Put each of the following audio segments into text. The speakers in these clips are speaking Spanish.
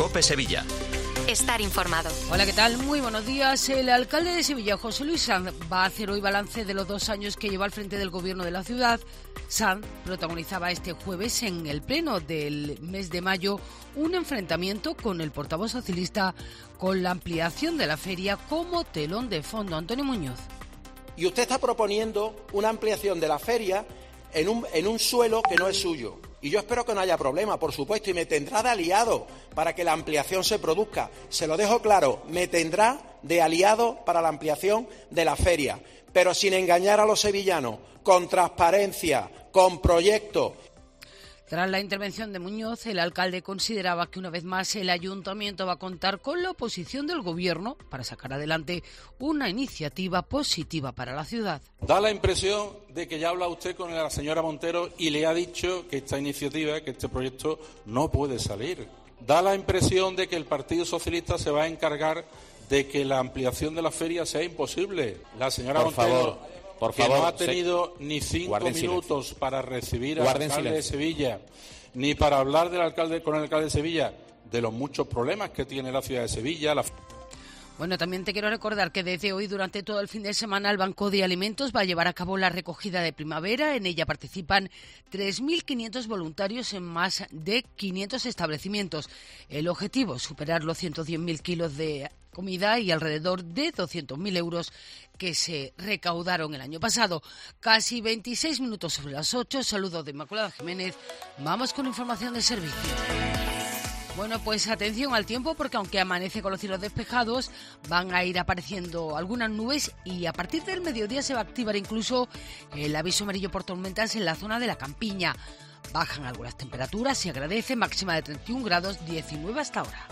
COPE Sevilla. Estar informado. Hola, ¿qué tal? Muy buenos días. El alcalde de Sevilla, José Luis Sanz, va a hacer hoy balance de los 2 años que lleva al frente del gobierno de la ciudad. Sanz protagonizaba este jueves en el pleno del mes de mayo un enfrentamiento con el portavoz socialista con la ampliación de la feria como telón de fondo. Antonio Muñoz. Y usted está proponiendo una ampliación de la feria en un suelo que no es suyo. Y yo espero que no haya problema, por supuesto, y me tendrá de aliado para que la ampliación se produzca. Se lo dejo claro, me tendrá de aliado para la ampliación de la feria, pero sin engañar a los sevillanos, con transparencia, con proyecto. Tras la intervención de Muñoz, el alcalde consideraba que una vez más el ayuntamiento va a contar con la oposición del gobierno para sacar adelante una iniciativa positiva para la ciudad. Da la impresión de que ya habla usted con la señora Montero y le ha dicho que esta iniciativa, que este proyecto no puede salir. Da la impresión de que el Partido Socialista se va a encargar de que la ampliación de la feria sea imposible. La señora Montero... Por favor, no ha tenido ni 5 minutos para recibir al alcalde de Sevilla, ni para hablar con el alcalde de Sevilla de los muchos problemas que tiene la ciudad de Sevilla. Bueno, también te quiero recordar que desde hoy, durante todo el fin de semana, el Banco de Alimentos va a llevar a cabo la recogida de primavera. En ella participan 3.500 voluntarios en más de 500 establecimientos. El objetivo es superar los 110.000 kilos de comida y alrededor de 200.000 euros que se recaudaron el año pasado. Casi 26 minutos sobre las 8. Saludos de Inmaculada Jiménez. Vamos con información de servicio. Bueno, pues atención al tiempo, porque aunque amanece con los cielos despejados, van a ir apareciendo algunas nubes y a partir del mediodía se va a activar incluso el aviso amarillo por tormentas en la zona de la Campiña. Bajan algunas temperaturas, se agradece, máxima de 31 grados, 19 hasta ahora.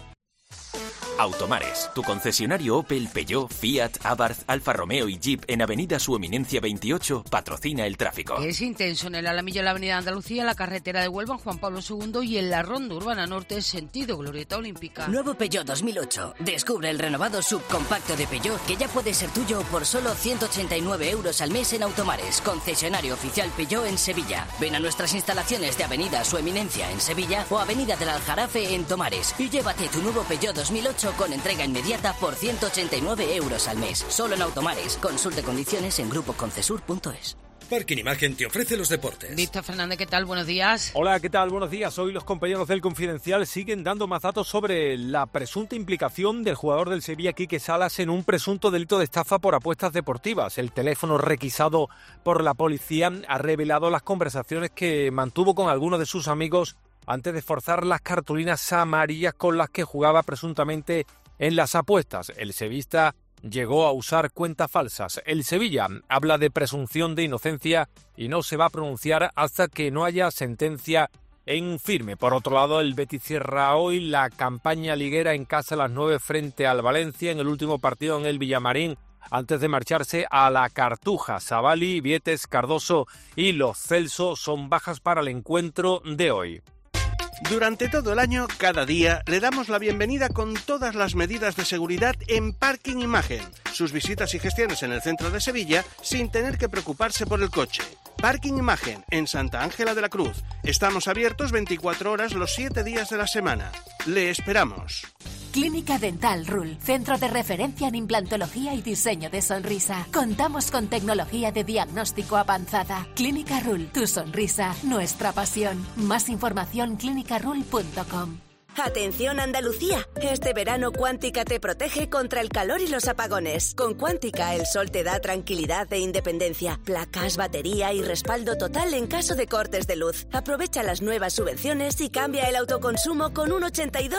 Automares, tu concesionario Opel, Peugeot, Fiat, Abarth, Alfa Romeo y Jeep en Avenida Su Eminencia 28 patrocina el tráfico. Es intenso en el Alamillo de la Avenida Andalucía, la carretera de Huelva, Juan Pablo II y en la Ronda Urbana Norte, sentido Glorieta Olímpica. Nuevo Peugeot 2008. Descubre el renovado subcompacto de Peugeot que ya puede ser tuyo por solo 189 euros al mes en Automares, concesionario oficial Peugeot en Sevilla. Ven a nuestras instalaciones de Avenida Su Eminencia en Sevilla o Avenida del Aljarafe en Tomares y llévate tu nuevo Peugeot 2008 con entrega inmediata por 189 euros al mes. Solo en Automares. Consulte condiciones en grupoconcesur.es. Parking Imagen te ofrece los deportes. Víctor Fernández, ¿qué tal? Buenos días. Hola, ¿qué tal? Buenos días. Hoy los compañeros del Confidencial siguen dando más datos sobre la presunta implicación del jugador del Sevilla, Quique Salas, en un presunto delito de estafa por apuestas deportivas. El teléfono requisado por la policía ha revelado las conversaciones que mantuvo con algunos de sus amigos antes de forzar las cartulinas amarillas con las que jugaba presuntamente en las apuestas. El sevillista llegó a usar cuentas falsas. El Sevilla habla de presunción de inocencia y no se va a pronunciar hasta que no haya sentencia en firme. Por otro lado, el Betis cierra hoy la campaña liguera en casa a las 9 frente al Valencia en el último partido en el Villamarín antes de marcharse a la Cartuja. Savali, Vietes, Cardoso y Los Celso son bajas para el encuentro de hoy. Durante todo el año, cada día, le damos la bienvenida con todas las medidas de seguridad en Parking Imagen. Sus visitas y gestiones en el centro de Sevilla sin tener que preocuparse por el coche. Parking Imagen, en Santa Ángela de la Cruz. Estamos abiertos 24 horas los 7 días de la semana. Le esperamos. Clínica Dental Rul, centro de referencia en implantología y diseño de sonrisa. Contamos con tecnología de diagnóstico avanzada. Clínica Rul, tu sonrisa, nuestra pasión. Más información clinicarul.com. Atención Andalucía, este verano Cuántica te protege contra el calor y los apagones. Con Cuántica el sol te da tranquilidad e independencia, placas, batería y respaldo total en caso de cortes de luz. Aprovecha las nuevas subvenciones y cambia el autoconsumo con un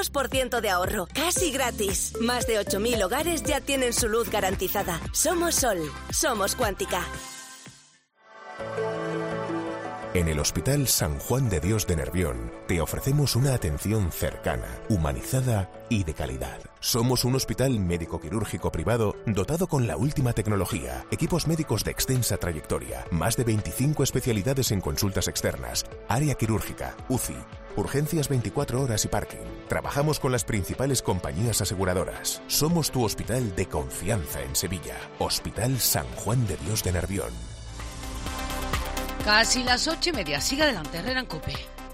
82% de ahorro, casi gratis. Más de 8.000 hogares ya tienen su luz garantizada. Somos Sol, somos Cuántica. En el Hospital San Juan de Dios de Nervión te ofrecemos una atención cercana, humanizada y de calidad. Somos un hospital médico-quirúrgico privado dotado con la última tecnología, equipos médicos de extensa trayectoria, más de 25 especialidades en consultas externas, área quirúrgica, UCI, urgencias 24 horas y parking. Trabajamos con las principales compañías aseguradoras. Somos tu hospital de confianza en Sevilla. Hospital San Juan de Dios de Nervión. Casi las 8:30. Sigue adelante, Herrera en COPE.